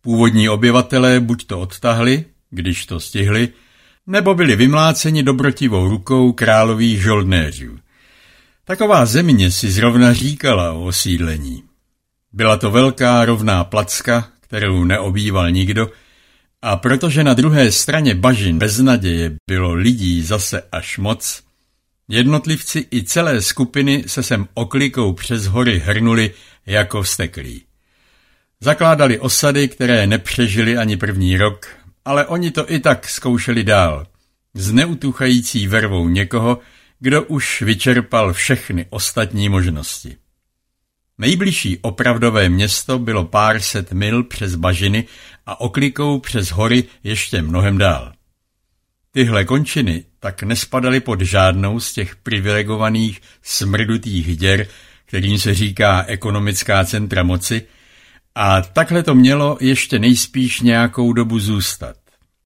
Původní obyvatelé buď to odtahli, když to stihli, nebo byli vymláceni dobrotivou rukou králových žoldnéřů. Taková země si zrovna říkala o osídlení. Byla to velká rovná placka, kterou neobýval nikdo, a protože na druhé straně bažin bez naděje bylo lidí zase až moc, jednotlivci i celé skupiny se sem oklikou přes hory hrnuli jako vzteklí. Zakládali osady, které nepřežili ani první rok, ale oni to i tak zkoušeli dál, s neutuchající vervou někoho, kdo už vyčerpal všechny ostatní možnosti. Nejbližší opravdové město bylo pár set mil přes bažiny a oklikou přes hory ještě mnohem dál. Tyhle končiny tak nespadaly pod žádnou z těch privilegovaných smrdutých děr, kterým se říká ekonomická centra moci, a takhle to mělo ještě nejspíš nějakou dobu zůstat.